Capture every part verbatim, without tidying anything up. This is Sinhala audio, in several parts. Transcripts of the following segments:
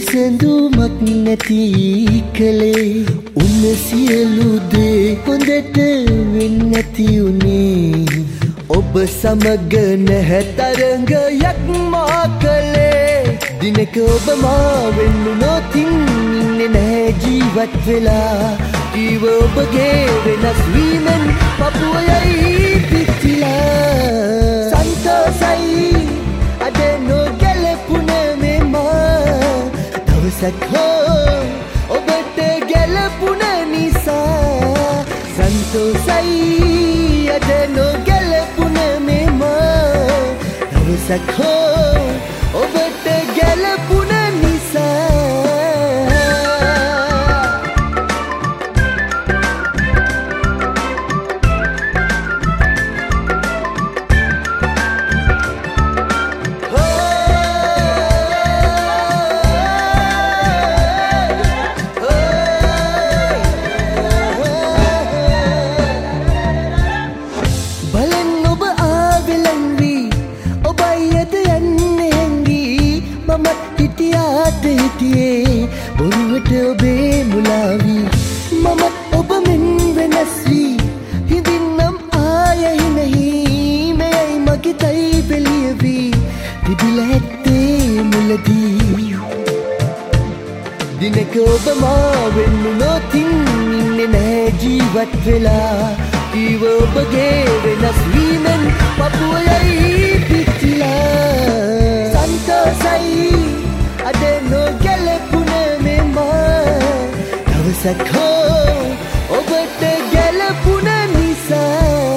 විසඳුමක් නැති කලේ උන්න සියලු දේ හොඳට වෙන්නේ නැති උනේ ඔබ සමග නැහැ තරංගයක් මා කලේ දිනක ඔබ මා වෙන්නු නොතින් ඉන්නේ නැහැ ජීවත් වෙලා ජීව ඔබගේ වෙනස් වීමෙන් පපුවයයි පිච්චිලා සන්තෝසයි අද නොගැලපුණ මෙමා දවසක් හෝ ඔබට ගැලපුණ නිසා සන්තෝසයි අද නොගැලපුණ මෙමා දවසක් හෝ ඔබට ගැලපුණ නිසා බොරුවට ඔබේ මුලාවී මමත් ඔබ මෙන් වෙනස් වී හිඳින්නම් ආයෙහි නැහි මෙයයි මගේ තයි බෙලියවී තිබිලා ඇත්තේ මුලදී දිනක ඔබ මා වෙන්නු නොතින් ඉන්නේ නැහැ ජීවත් වෙලා ජීව ඔබගේ වෙනස් වීමෙන් පපුවයයි පිච්චිලා සන්තෝසයි අද නොගැලපුණ මෙමා දවසක් හෝ ඔබට ගැලපුණ නිසා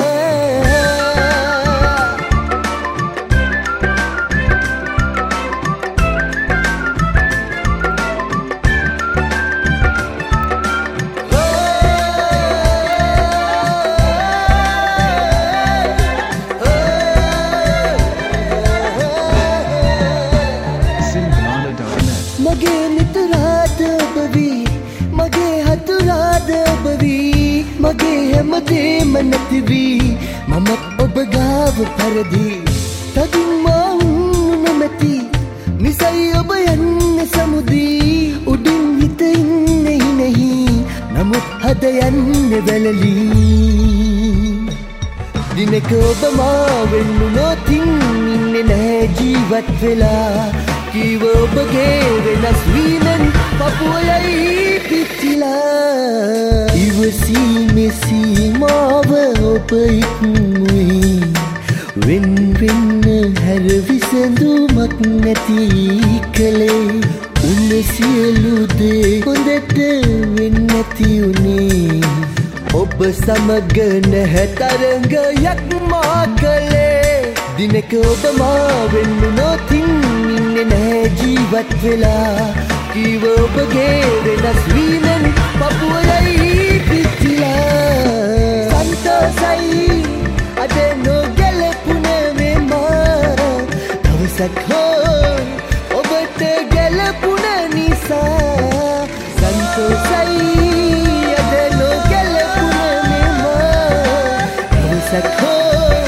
මගේ මිතුරාද ඔබ වී මගේ හතුරාද ඔබ වී මගේ හැමදේම නැති වී මමත් ඔබ ගාව පරදී තදින් මා උන්නු නොමැති නිසයි ඔබ යන්නේ සමුදී උඩින් හිත ඉන්නේ නැහි නමුත් හද යන්නේ වැළලී දිනක ඔබ මා වෙන්නු නොතින් ඉන්නේ නැහැ ජීවත් වෙලා ජීව ඔබගේ වෙනස් වීමෙන් පපුවයයි පිච්චිලා ඉවසීමේ සීමාව ඔබ ඉක්මුවේ වෙන් වෙන්න හැර විසඳුමක් නැති කලේ උන්න සියලු දේ හොඳට වෙන්නේ නැති උනේ ඔබ සමග නැහැ තරංගයක් මා කලේ දිනක ඔබ මා වෙන්නු නොතින් ඉන්නේ නැහැ ජීවත් වෙලා ජීව ඔබගේ වෙනස් වීමෙන් පපුවයයි පිච්චිලා සන්තෝසයි අද නොගැලපුණ මෙමා දවසක් හෝ ඔබට ගැලපුණ නිසා සන්තෝසයි අද නොගැලපුණ මෙමා දවසක් හෝ